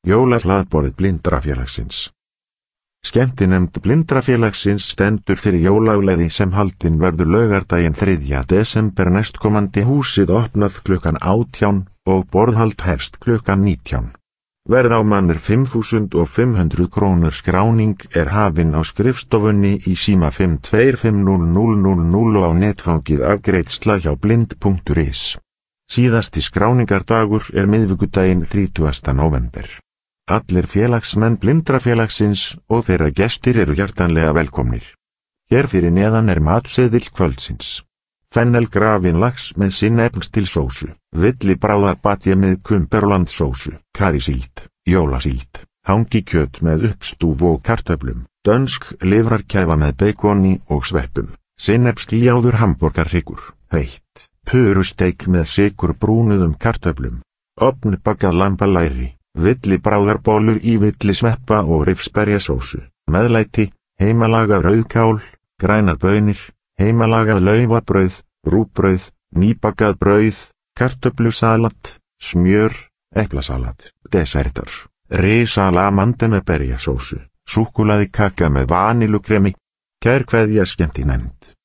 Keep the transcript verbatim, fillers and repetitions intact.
Jólahlaðborð Blindrafélagsins. Skemmtinefnd Blindrafélagsins stendur fyrir jólagleði sem haldin verður laugardaginn þriðja desember næstkomandi. Húsið opnað klukkan átján og borðhald hefst klukkan nítján. Verð á mann er fimm þúsund fimm hundruð krónur. Skráning er hafin á skrifstofunni í síma fimm tvö fimm núll núll núll núll og á netfangið afgreiðsla hjá blind punktur is. Síðasti skráningardagur er miðvikudaginn þrítugasta nóvember. Allir félagsmenn Blindrafélagsins og þeirra gestir eru hjartanlega velkomnir. Hér fyrir neðan er matseðill kvöldsins. Fennelgrafinn lax með sinnepls til sósu, villibráðarbatja með kumberlandsósu, karisíld, jólasíld, hangikjöt með uppstúf og kartöflum, dönsk livrarkæfa með beikoni og sveppum, sinnepsgljáður hamborgarhryggur, heitt, purusteik með sykurbrúnuðum kartöflum, ofnbakað lambalæri, villibráðarbollur í villisveppa og rifsberjasósu, meðlæti, heimalagað rauðkál, grænar baunir, heimalagað laufabrauð, rúgbrauð, nýbakað brauð, kartöflusalat, smjör, eplasalat, desertar, risalamande með berjasósu, súkkulaði kaka með vanilukremi. Kær kveðja skemmtinefnd.